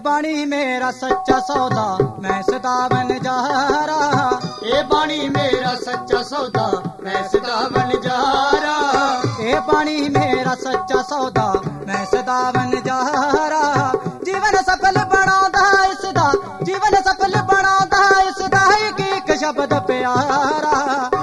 बाणी मेरा सच्चा सौदा मैं सदा बन जा रहा। ये बाणी मेरा सच्चा सौदा मैं सदा बन जा रहा। ये बाणी मेरा सच्चा सौदा मैं सदा बन जा रहा। जीवन सफल बनादा इसदा, जीवन सफल बनादा इसदा एक शब्द प्यारा।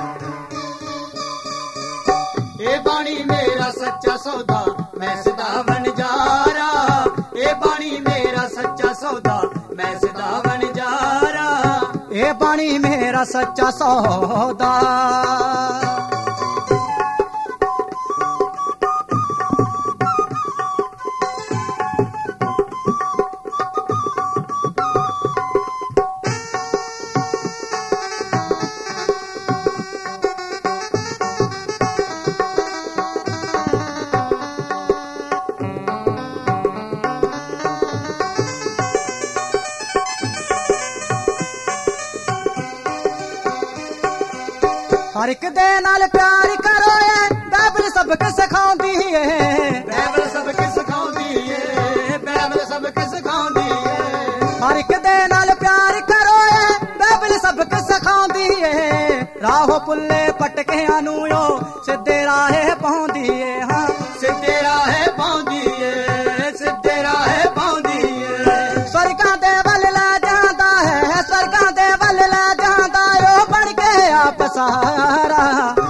ये बाणी मेरा सच्चा सौदा मैं सदा बन जा रहा। ये बाणी मेरा सच्चा सौदा मैं सदा बन जा रहा। ये बाणी मेरा सच्चा सौदा। हर एक दे नाल प्यार करो है बाइबल सबके सिखाउंदी है। बाइबल सबके सिखाउंदी है। बाइबल सबके सिखाउंदी है। हर एक दे नाल प्यार करो है बाइबल सबके सिखाउंदी है। राहो पुल्ले पटके अनुयो सिद्धे राहे पहुंदी है। हाँ सिद्धे राहे पहुंदी है। सिद्धे राहे पहुंदी है। स्वर्गां दे वल ला जांदा है, स्वर्गां दे वल ला जांदा ओ बन के आप सहारा।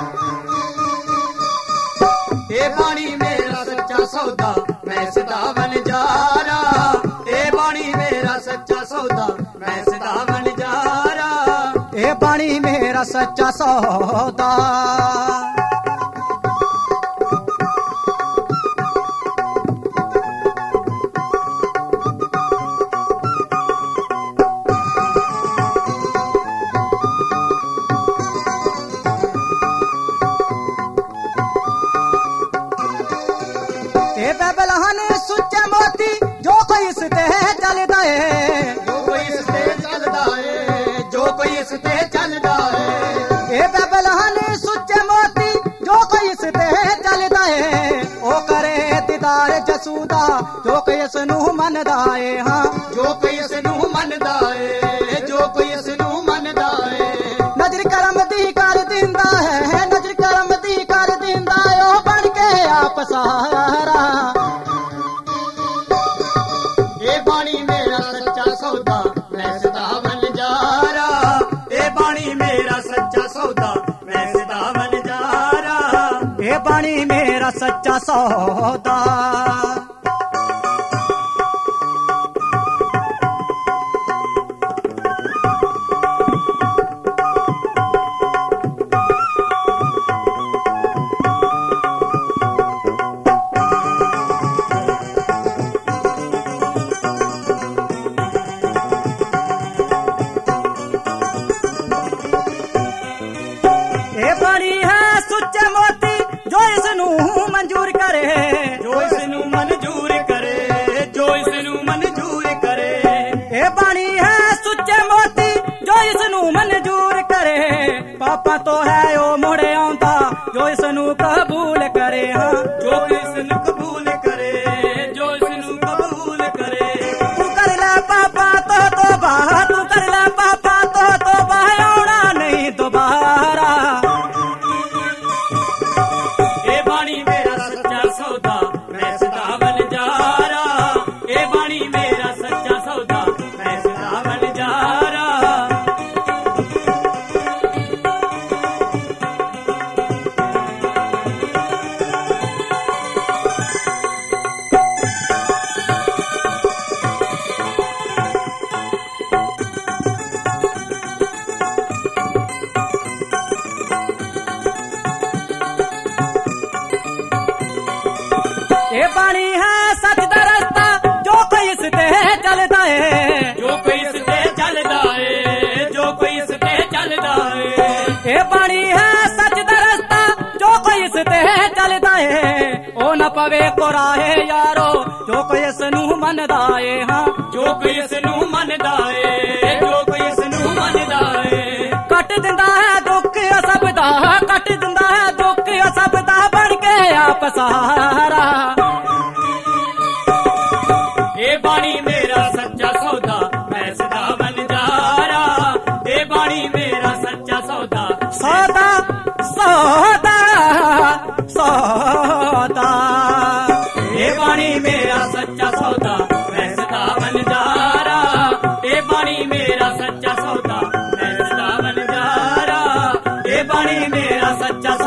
ये बाणी मेरा सच्चा सौदा मैं सदा बन जा रहा। ये बाणी मेरा सच्चा सौदा मैं सदा बन जा रहा। ये बाणी मेरा सच्चा सौदा। ये बाबलहन सुच्चे मोती जो कोई इसते चलदा है। जो कोई इसते चलदा है। जो कोई इसते चलदा है। ये बाबलहन सुच्चे मोती जो कोई इसते चलदा है। ओ करे दीदार जसूदा जो कोई इसनू मनदा है। हाँ जो कोई इसनू मनदा है। जो कोई इसनू मनदा है। नजर करम दी कर दिंदा है, नजर करम दी कर दिंदा है ओ बन के आप सहारा। ये बाणी मेरा सच्चा सौदा मैं सदा बन जा रहा। ये बाणी मेरा सच्चा सौदा मैं सदा बन जा रहा। ये बाणी मेरा सच्चा सौदा। ये बाणी है सुच्चे मोती जो इसनू मंजूर करे। जो इसनू मंजूर करे। जो इसनू मंजूर करे। ये बाणी है सुच्चे मोती जो इसनू मंजूर करे। पापा तो है ओ मुड़े आंदा जो इसनू कबूल करे। हाँ जो इसनू कबूल करे। जो इसनू कबूल करे। तू कर ले पापा तो बाहर, तू कर ले पापा तो बाहर आना नहीं दोबारा। ये बाणी मेरा सच्चा सौदा मैं सदा बन जा रहा। ये बाणी मेरा सच्चा सौदा मैं सदा बन जा रहा। ये बाणी है सच दा रास्ता जो कोई इसते चलदा है। जो कोई इसते चलदा है। जो कोई इसते चलदा है। ये बाणी है सच दा रास्ता जो कोई इसते चलदा है। ओ न पवे कोराहे यारो जो कोई इसनू मनदा है। हाँ जो कोई इसनू मनदा है। जो कोई इसनू मनदा है। कट दिंदा है दुख सब दा, कट दिंदा है दुख सब दा बन के आप सहारा। ये बाणी मेरा सच्चा ਮੇਰਾ ਸੱਚਾ